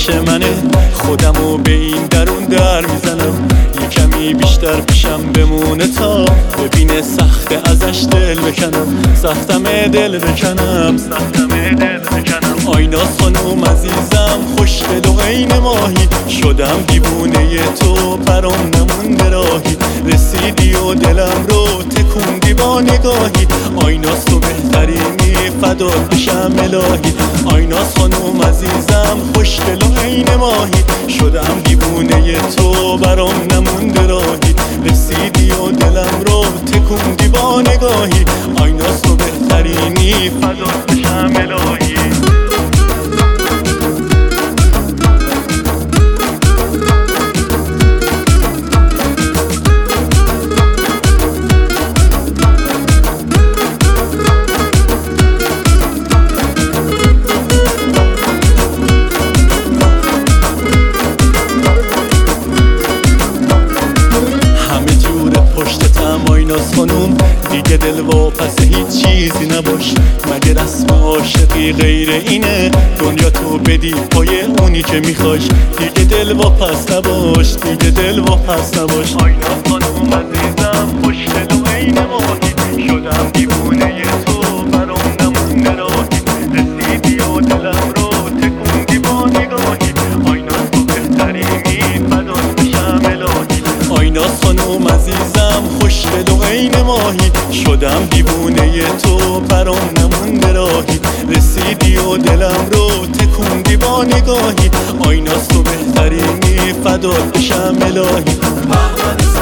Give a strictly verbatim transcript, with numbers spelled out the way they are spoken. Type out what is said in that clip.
پیش منه، خودمو به این درون در میزنم. یه کمی بیشتر پیشم بمونه تا ببینه سخته ازش دل بکنم. سختم دل بکنم سختم دل بکنم آیناس خانوم عزیزم، خوشگل و عین ماهی. شدم دیوونه تو برام نمونده راهی. رسیدی و دلم رو تکوندی با نگاهی. آیناس تو بهترینی، فدات بشم الهی. آیناس خانوم عزیزم، خوشگل و عین ماهی. شدم دیوونه تو برام نمونده راهی. رسیدی و دلم رو تکوندی با نگاهی. آیناس تو بهترینی، فدات بشم الهی. آیناس خانوم دیگه دل واپس هیچ چیزی نباش. مگه رسم عاشقی غیر اینه؟ دنیا تو بدی پای اونی که میخواش. دیگه دل واپس نباش، دیگه دل واپس نباش. آیناس خانوم عزیزم، خوشگل و عین ماهی. شدم دیوونه تو برام نمونده راهی. رسیدی و دلم رو تکوندی با نگاهی. آیناس تو بهترینی، فدات بشم الهی. آیناس خانوم عزیزم، خوشگل و عین ماهی. شدم دیوونه تو برام نمونده راهی. رسیدی و دلم رو تکوندی با نگاهی. آیناس تو بهترینی، فدات بشم الهی.